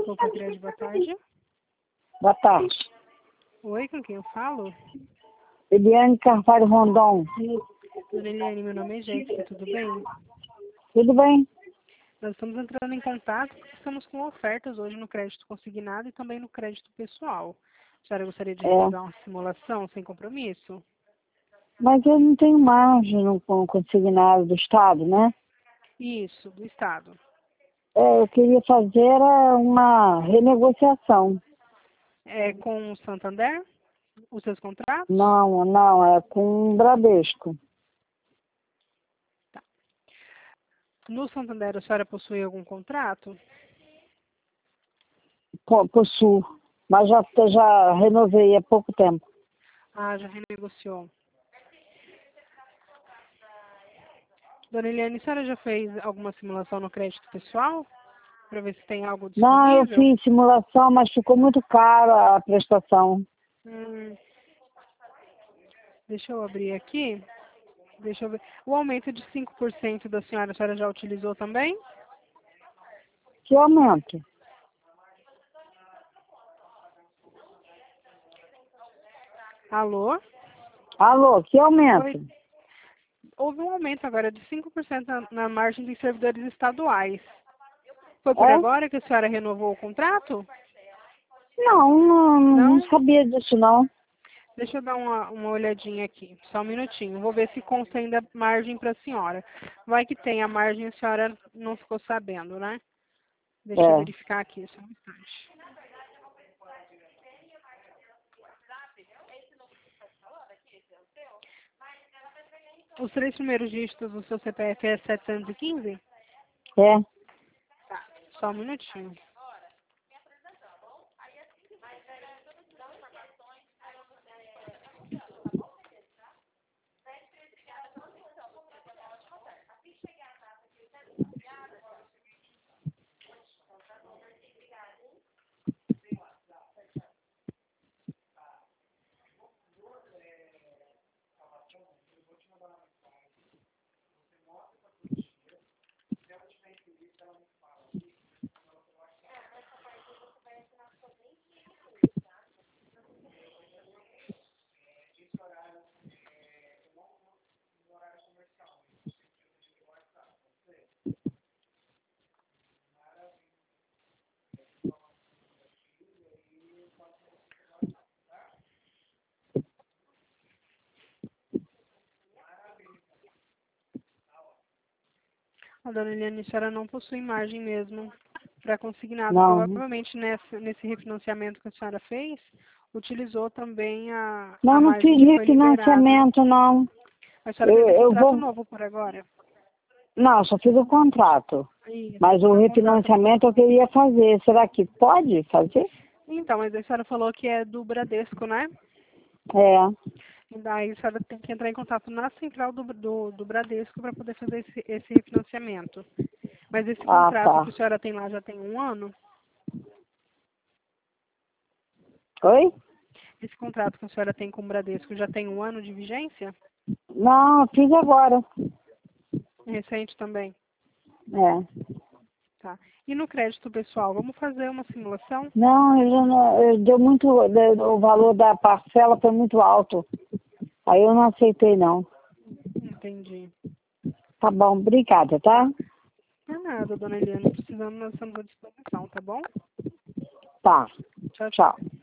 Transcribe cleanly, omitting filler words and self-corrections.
Opa, Crédito, boa tarde. Boa tarde. Oi, com quem eu falo? Eliane Carvalho Rondon. Dona Eliane, meu nome é Jéssica, tudo bem? Tudo bem? Nós estamos entrando em contato porque estamos com ofertas hoje no crédito consignado e também no crédito pessoal. A senhora gostaria de realizar uma simulação sem compromisso? Mas eu não tenho margem no consignado do Estado, né? Isso, do Estado. Eu queria fazer uma renegociação. É com o Santander? Os seus contratos? Não, é com o Bradesco. Tá. No Santander, a senhora possui algum contrato? Possuo, mas já renovei há pouco tempo. Ah, já renegociou. Dona Eliane, a senhora já fez alguma simulação no crédito pessoal? Para ver se tem algo Não, eu disponível? fiz simulação, mas ficou muito caro a prestação. Deixa eu abrir aqui. Deixa eu ver. O aumento de 5% da senhora, a senhora já utilizou também? Que aumento? Alô? Alô, que aumento? Houve um aumento agora de 5% na margem dos servidores estaduais. Foi por agora que a senhora renovou o contrato? Não sabia disso, não. Deixa eu dar uma olhadinha aqui, só um minutinho. Vou ver se consta ainda margem para a senhora. Vai que tem a margem, a senhora não ficou sabendo, né? Deixa eu verificar aqui, só um instante. Os 3 primeiros dígitos do seu CPF é 715? É. Tá, só um minutinho. A dona Eliane, a senhora não possui margem mesmo para consignado. Não. Provavelmente nesse refinanciamento que a senhora fez, utilizou também a Não margem fiz que foi liberada. refinanciamento, não. A senhora fez um contrato novo por agora? Não, só fiz o contrato. Isso, Mas o refinanciamento eu queria fazer. Será que pode fazer? Então, mas a senhora falou que é do Bradesco, né? É. E daí a senhora tem que entrar em contato na central do Bradesco para poder fazer esse refinanciamento. Mas esse contrato que a senhora tem lá já tem 1 ano? Oi? Esse contrato que a senhora tem com o Bradesco já tem 1 ano de vigência? Não, eu fiz agora. Recente também? É. Tá. E no crédito pessoal, vamos fazer uma simulação? Não, deu muito, o valor da parcela foi muito alto. Aí eu não aceitei, não. Entendi. Tá bom, obrigada, tá? Não é nada, dona Eliane. Precisando, nós estamos à disposição, tá bom? Tá. Tchau, tchau. Tchau.